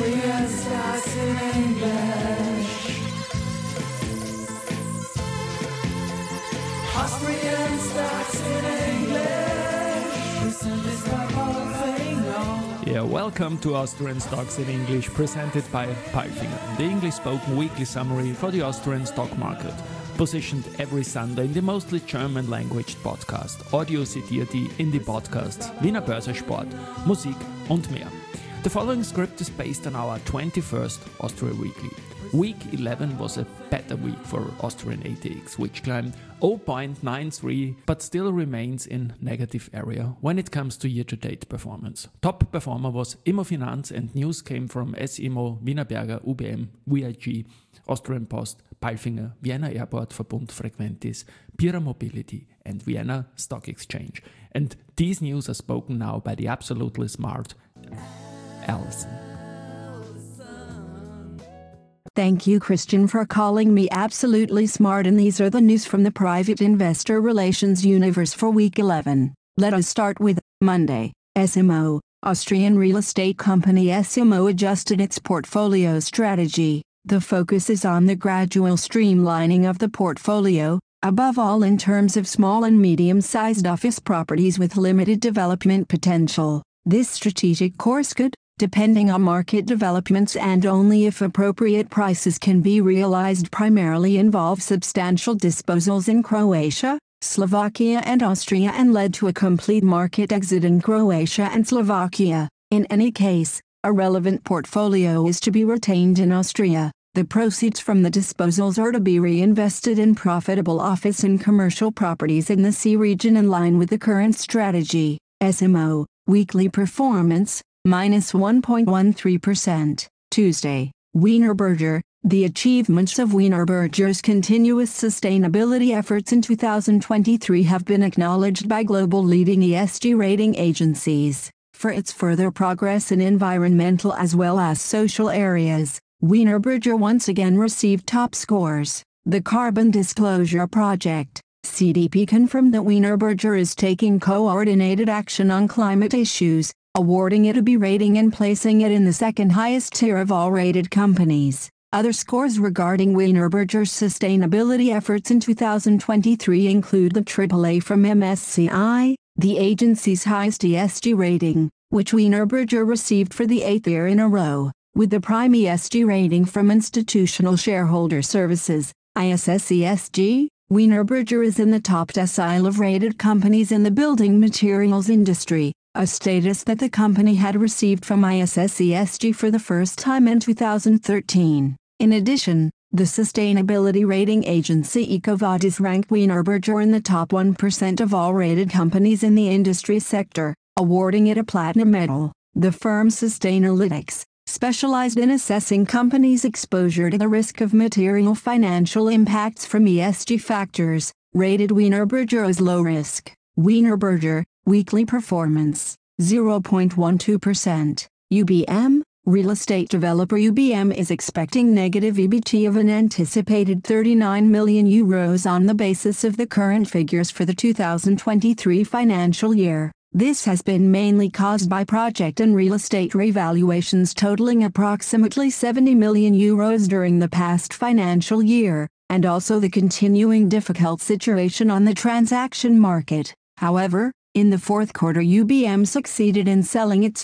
Austrian stocks in English. Austrian stocks in English. Listen, this the whole thing on. Yeah, welcome to Austrian Stocks in English, presented by Palfinger, the English-spoken weekly summary for the Austrian stock market. Positioned every Sunday in the mostly German-language podcast. Audio zitiert in die Podcasts Wiener Börse-Sport, Musik und mehr. The following script is based on our 21st Austria Weekly. Week 11 was a better week for Austrian ATX, which climbed 0.93 but still remains in negative area when it comes to year-to-date performance. Top performer was Immofinanz, and news came from S-Immo, Wienerberger, UBM, VIG, Austrian Post, Palfinger, Vienna Airport, Verbund Frequentis, Pira Mobility and Vienna Stock Exchange. And these news are spoken now by the absolutely smart Alison. Thank you, Christian, for calling me absolutely smart, and these are the news from the private investor relations universe for week 11. Let us start with Monday. S-Immo, Austrian real estate company S-Immo adjusted its portfolio strategy. The focus is on the gradual streamlining of the portfolio, above all in terms of small and medium-sized office properties with limited development potential. This strategic course could, depending on market developments and only if appropriate prices can be realized, primarily involve substantial disposals in Croatia, Slovakia and Austria, and led to a complete market exit in Croatia and Slovakia. In any case, a relevant portfolio is to be retained in Austria. The proceeds from the disposals are to be reinvested in profitable office and commercial properties in the C region in line with the current strategy. S-Immo, weekly performance, minus 1.13%. Tuesday, Wienerberger. The achievements of Wienerberger's continuous sustainability efforts in 2023 have been acknowledged by global leading ESG rating agencies. For its further progress in environmental as well as social areas, Wienerberger once again received top scores. The Carbon Disclosure Project, CDP, confirmed that Wienerberger is taking coordinated action on climate issues, awarding it a B rating and placing it in the second highest tier of all rated companies. Other scores regarding Wienerberger's sustainability efforts in 2023 include the AAA from MSCI, the agency's highest ESG rating, which Wienerberger received for the 8th year in a row, with the prime ESG rating from Institutional Shareholder Services, ISS ESG. Wienerberger is in the top decile of rated companies in the building materials industry, a status that the company had received from ISS ESG for the first time in 2013. In addition, the sustainability rating agency EcoVadis ranked Wienerberger in the top 1% of all rated companies in the industry sector, awarding it a platinum medal. The firm Sustainalytics, specialized in assessing companies' exposure to the risk of material financial impacts from ESG factors, rated Wienerberger as low risk. Wienerberger, weekly performance, 0.12%. UBM, real estate developer UBM is expecting negative EBT of an anticipated 39 million euros on the basis of the current figures for the 2023 financial year. This has been mainly caused by project and real estate revaluations totaling approximately 70 million euros during the past financial year, and also the continuing difficult situation on the transaction market. However, in the fourth quarter, UBM succeeded in selling its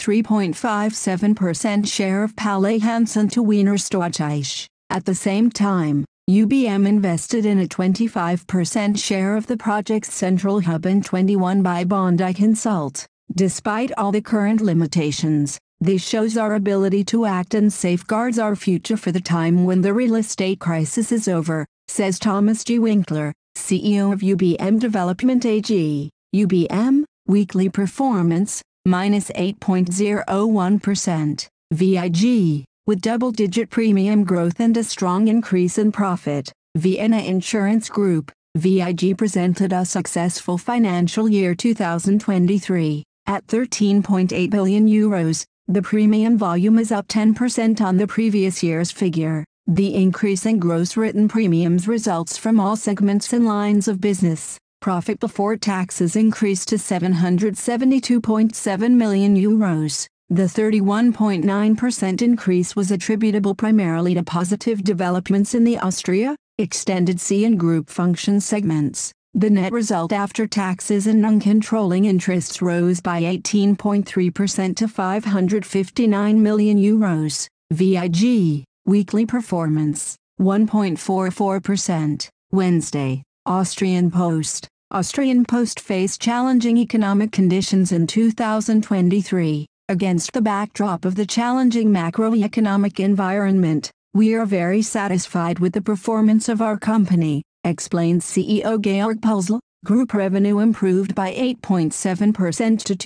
33.57% share of Palais Hansen to Wiener Stockreich. At the same time, UBM invested in a 25% share of the project's central hub in 21 by Bondi Consult. Despite all the current limitations, this shows our ability to act and safeguards our future for the time when the real estate crisis is over, says Thomas G. Winkler, CEO of UBM Development AG. UBM, weekly performance, minus 8.01%. VIG, with double-digit premium growth and a strong increase in profit. Vienna Insurance Group, VIG, presented a successful financial year 2023. At 13.8 billion euros, the premium volume is up 10% on the previous year's figure. The increase in gross written premiums results from all segments and lines of business. Profit before taxes increased to 772.7 million euros. The 31.9% increase was attributable primarily to positive developments in the Austria, Extended C and Group Function segments. The net result after taxes and non-controlling interests rose by 18.3% to €559 million. VIG, weekly performance, 1.44%. Wednesday, Austrian Post. Austrian Post faced challenging economic conditions in 2023. Against the backdrop of the challenging macroeconomic environment, we are very satisfied with the performance of our company, explains CEO Georg Pölzl. Group revenue improved by 8.7% to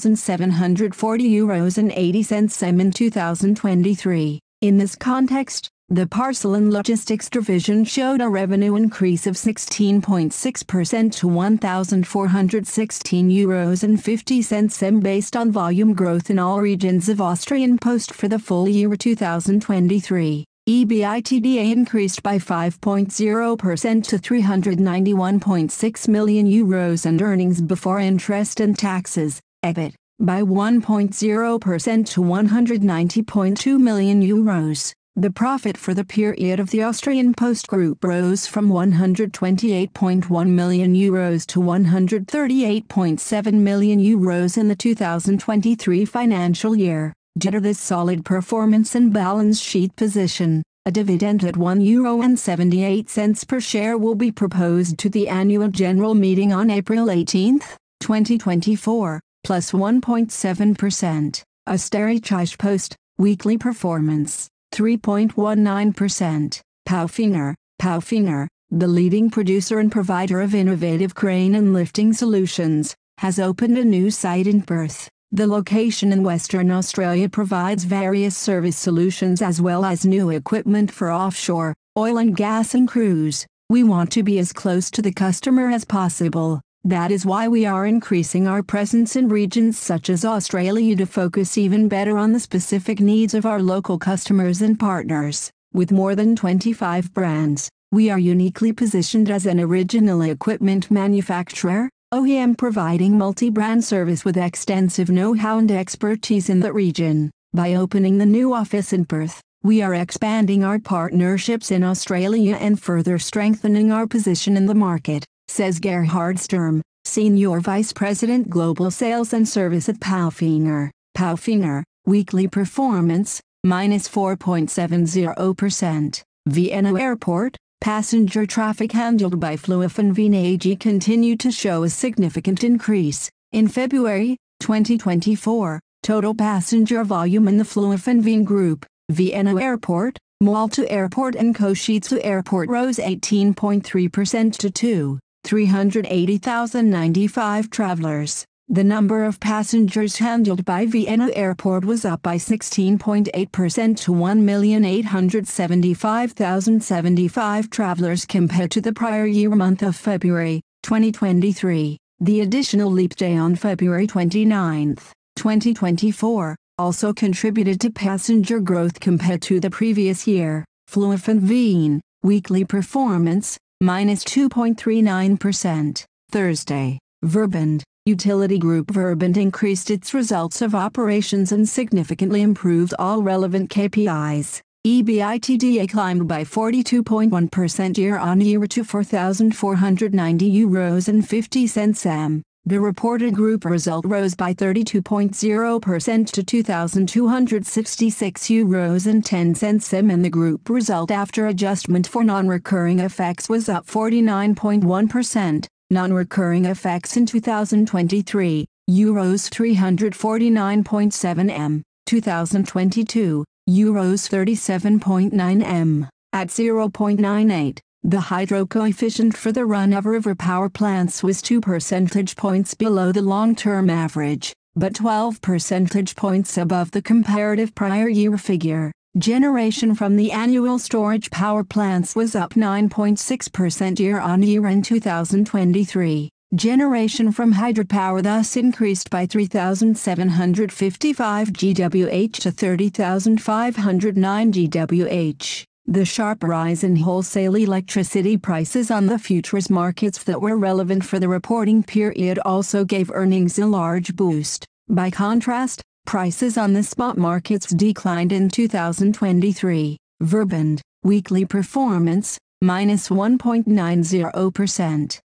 €2,740.80 in 2023. In this context, the Parcel and Logistics division showed a revenue increase of 16.6% to €1,416.50 based on volume growth in all regions of Austrian Post for the full year 2023. EBITDA increased by 5.0% to €391.6 million and earnings before interest and taxes, EBIT, by 1.0% to €190.2 million. The profit for the period of the Austrian Post Group rose from €128.1 million to €138.7 million in the 2023 financial year. Due to this solid performance and balance sheet position, a dividend at €1.78 per share will be proposed to the annual general meeting on April 18, 2024, plus 1.7%. Österreichische Post, weekly performance, 3.19%. Palfinger, the leading producer and provider of innovative crane and lifting solutions, has opened a new site in Perth. The location in Western Australia provides various service solutions as well as new equipment for offshore, oil and gas and cruise. We want to be as close to the customer as possible. That is why we are increasing our presence in regions such as Australia to focus even better on the specific needs of our local customers and partners. With more than 25 brands, we are uniquely positioned as an original equipment manufacturer, OEM providing multi-brand service with extensive know-how and expertise in the region. By opening the new office in Perth, we are expanding our partnerships in Australia and further strengthening our position in the market, says Gerhard Sturm, Senior Vice President Global Sales and Service at Palfinger. Palfinger, weekly performance, minus 4.70%. Vienna Airport, passenger traffic handled by Flughafen Wien AG continued to show a significant increase. In February 2024, total passenger volume in the Flughafen Wien Group, Vienna Airport, Malta Airport and Košice Airport rose 18.3% to 380,095 travelers. The number of passengers handled by Vienna Airport was up by 16.8% to 1,875,075 travelers compared to the prior year month of February 2023. The additional leap day on February 29, 2024, also contributed to passenger growth compared to the previous year. Flughafen Wien, weekly performance, minus 2.39%. Thursday, Verbund. Utility Group Verbund increased its results of operations and significantly improved all relevant KPIs. EBITDA climbed by 42.1% year-on-year to €4,490.50. The reported group result rose by 32.0% to €2,266.10 and the group result after adjustment for non-recurring effects was up 49.1%. Non-recurring effects in 2023, euros 349.7 m, 2022, euros 37.9 m, at 0.98. The hydro coefficient for the run-of-river power plants was 2 percentage points below the long-term average, but 12 percentage points above the comparative prior year figure. Generation from the annual storage power plants was up 9.6% year-on-year in 2023. Generation from hydropower thus increased by 3,755 GWh to 30,509 GWh. The sharp rise in wholesale electricity prices on the futures markets that were relevant for the reporting period also gave earnings a large boost. By contrast, Prices on the spot markets declined in 2023. Verbund, weekly performance, minus 1.90%.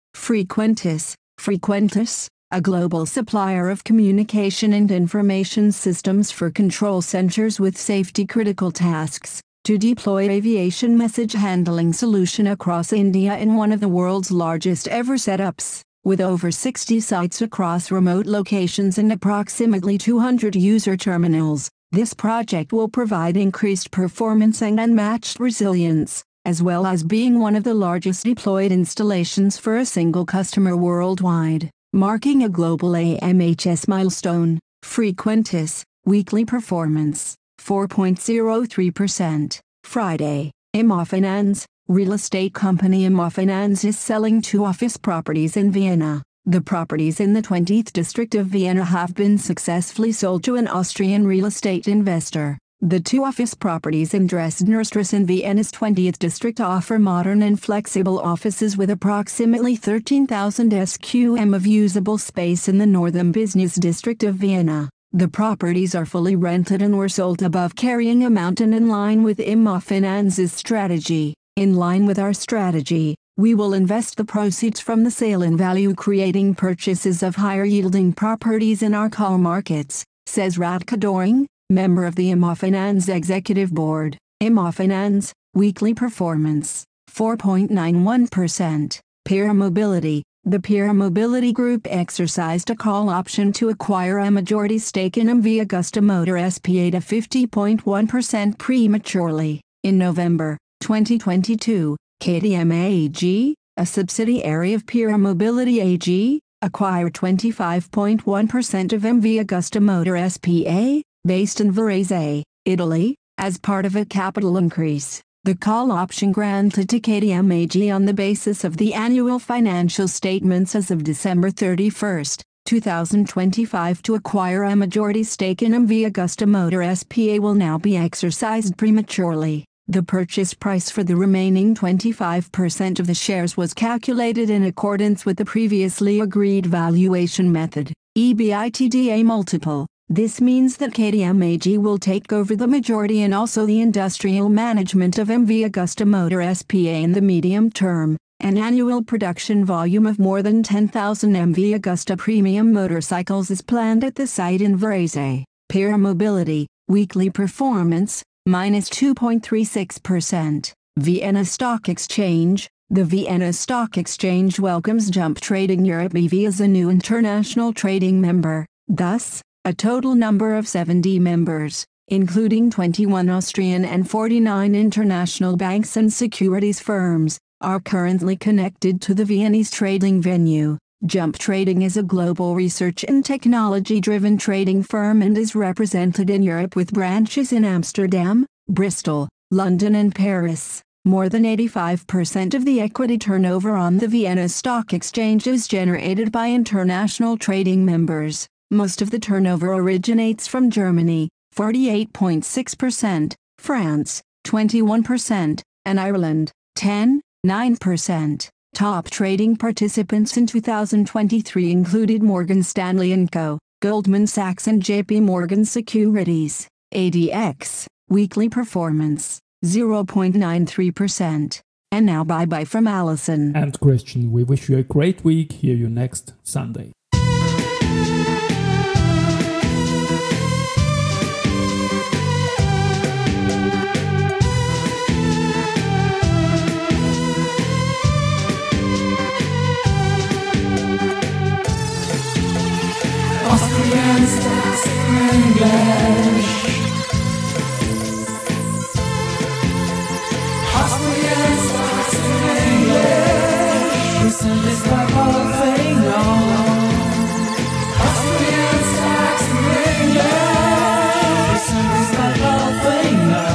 Frequentis, a global supplier of communication and information systems for control centers with safety-critical tasks, to deploy aviation message handling solution across India in one of the world's largest ever setups, with over 60 sites across remote locations and approximately 200 user terminals. This project will provide increased performance and unmatched resilience, as well as being one of the largest deployed installations for a single customer worldwide, marking a global AMHS milestone. Frequentis, weekly performance, 4.03%. Friday, Immofinanz, real estate company Immofinanz is selling 2 office properties in Vienna. The properties in the 20th district of Vienna have been successfully sold to an Austrian real estate investor. The 2 office properties in Dresdner Strasse in Vienna's 20th district offer modern and flexible offices with approximately 13,000 sqm of usable space in the northern business district of Vienna. The properties are fully rented and were sold above carrying amount and in line with Immofinanz's strategy. In line with our strategy, we will invest the proceeds from the sale in value-creating purchases of higher-yielding properties in our core markets, says Radke Doring, member of the Immofinanz Executive Board. Immofinanz, weekly performance, 4.91%. Peer Mobility. The Peer Mobility Group exercised a call option to acquire a majority stake in MV Agusta Motor SPA to 50.1% prematurely. In November 2022, KTM AG, a subsidiary of Peer Mobility AG, acquired 25.1% of MV Agusta Motor SPA, based in Varese, Italy, as part of a capital increase. The call option granted to KTM AG on the basis of the annual financial statements as of December 31, 2025 to acquire a majority stake in MV Agusta Motor SPA will now be exercised prematurely. The purchase price for the remaining 25% of the shares was calculated in accordance with the previously agreed valuation method, EBITDA multiple. This means that KTM AG will take over the majority and also the industrial management of MV Agusta Motor SPA in the medium term. An annual production volume of more than 10,000 MV Agusta premium motorcycles is planned at the site in Varese. Peer Mobility, weekly performance, minus 2.36%. Vienna Stock Exchange. The Vienna Stock Exchange welcomes Jump Trading Europe EV as a new international trading member. Thus, a total number of 70 members, including 21 Austrian and 49 international banks and securities firms, are currently connected to the Viennese trading venue. Jump Trading is a global research and technology-driven trading firm and is represented in Europe with branches in Amsterdam, Bristol, London and Paris. More than 85% of the equity turnover on the Vienna Stock Exchange is generated by international trading members. Most of the turnover originates from Germany, 48.6%, France, 21%, and Ireland, 10.9%. Top trading participants in 2023 included Morgan Stanley & Co., Goldman Sachs and JP Morgan Securities. ADX, weekly performance, 0.93%. And now bye-bye from Alison and Christian. We wish you a great week. Hear you next Sunday. Austrian stocks in English. Austrian stocks in English. Presented by Paul Finger. Austrian stocks in English. Presented by Paul Finger.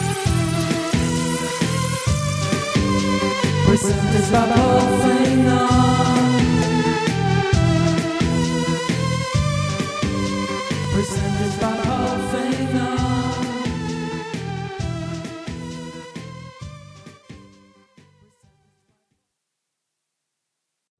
Presented by Paul Finger.